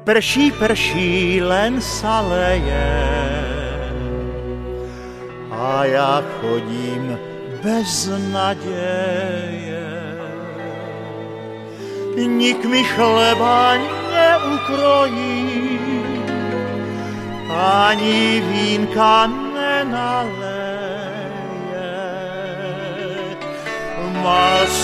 Prší, len sa leje a ja chodím bez nadeje. Nik mi chleba neukrojí, ani vínka nenaleje. Mal